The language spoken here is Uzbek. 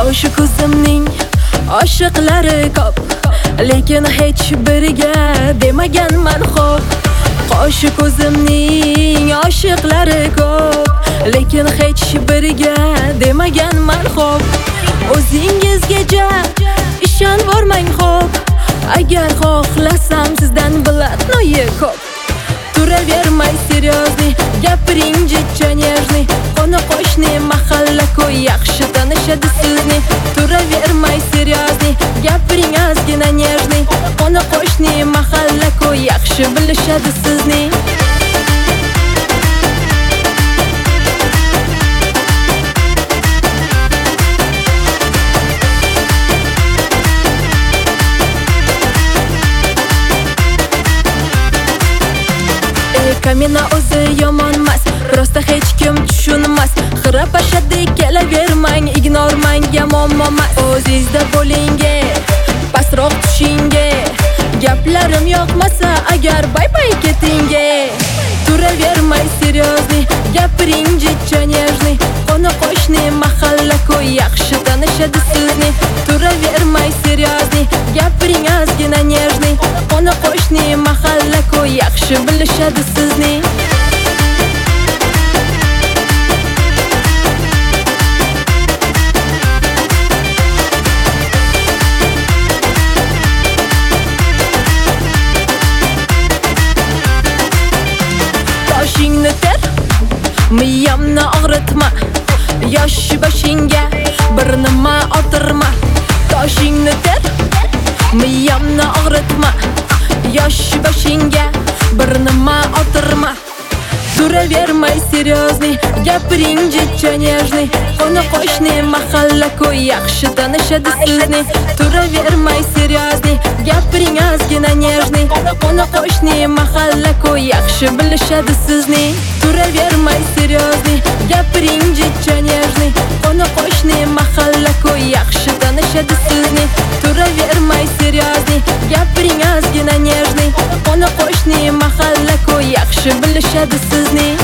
Qo'shi ko'zimning oshiqlari ko'p, lekin hech biriga demaganman xo'p. Qo'shi ko'zimning oshiqlari ko'p, lekin hech biriga demaganman xo'p. O'zingizga ishonvormang xo'p, agar xohlasam sizdan blatnoyi ko'p. Turavermay серьезный, gapiring jidcha нежный. Qoni qo'shni mahalla-ko'y yaxshi tanishadi sizni. Turavermay серьезный, gapiring ozgina нежный. Qoni qo'shni mahalla-ko'y yaxshi bilishadi sizni. Kamina o'zi yomonmas, prosta hech kim tushunmas. Xirapashadi kelavermang, ignormang, yomonmas. O'zingizda bo'linge, pastroq tushinge. Gaplarim yoqmasa agar bay-bay ketinge. Turavermay серьезный, gapiring jidcha нежный. Qoni qo'shni mahalla-ko'y yaxshi tanishadi sizni. Turavermay серьезный, gapiring ozgina нежный. Qoni qo'shni mahalla-ko'y yaxshi bilishadi sizni. Toshingni ter, miyamni og'ritma. Yosh boshingga bir nima o'tirma. Toshingni ter, miyamni og'ritma. Yosh boshingga bir nima o'tirma. Turavermay серьезный, gapiring jidcha нежный. Qoni qo'shni mahalla-ko'y yaxshi tanishadi sizni. Turavermay серьезный, gapiring ozgina нежный. Qoni qo'shni mahalla-ko'y yaxshi bilishadi sizni. Turavermay серьезный, gapiring jidcha нежный. Qoni qo'shni mahalla-ko'y yaxshi tanishadi sizni. Turavermay серьезный, gapiring ozgina нежный. Qoni qo'shni mahalla-ko'y yaxshi bilishadi sizni.